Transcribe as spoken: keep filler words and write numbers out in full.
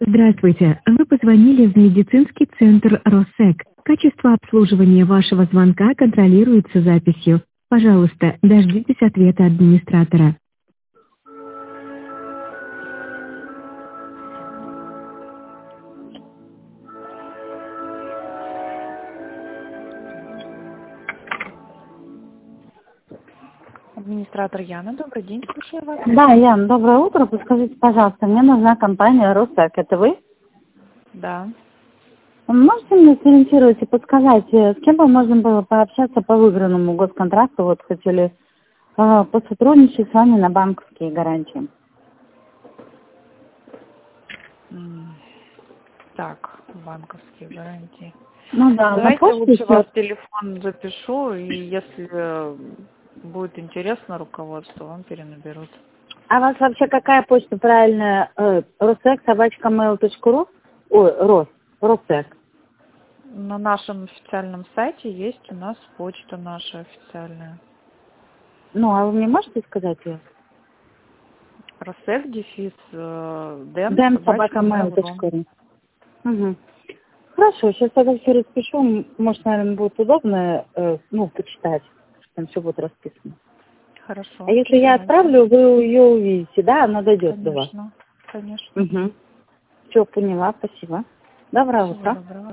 Здравствуйте, вы позвонили в медицинский центр Россек. Качество обслуживания вашего звонка контролируется записью. Пожалуйста, дождитесь ответа администратора. Администратор Яна, добрый день, слушаю вас. Да, Ян, доброе утро. Подскажите, пожалуйста, мне нужна компания «Россек». Это вы? Да. Можете мне сориентировать и подсказать, э, с кем бы можно было пообщаться по выигранному госконтракту? Вот хотели э, посотрудничать с вами на банковские гарантии. М, Так, банковские гарантии. Ну да, на Давайте почте лучше ваш всё. телефон запишу, и если э, будет интересно руководству, вам перенаберут. А у вас вообще какая почта правильная? Э, Россек, собачка mail точка ру? Ой, Рос, Россек. На нашем официальном сайте есть у нас почта наша официальная. Ну, а вы мне можете сказать ее? Росек, дефис, э, дем, дэм собачка, собака mail mail точка ру. точка ру. Угу. Хорошо, сейчас тогда все распишу. М, Может, наверное, будет удобно, э, ну, почитать, что там все будет расписано. Хорошо, А если я почитайте. отправлю, вы ее увидите, да? Она дойдет до вас. Конечно, конечно. Угу. Все, поняла, спасибо. Доброе Всего утро. доброго.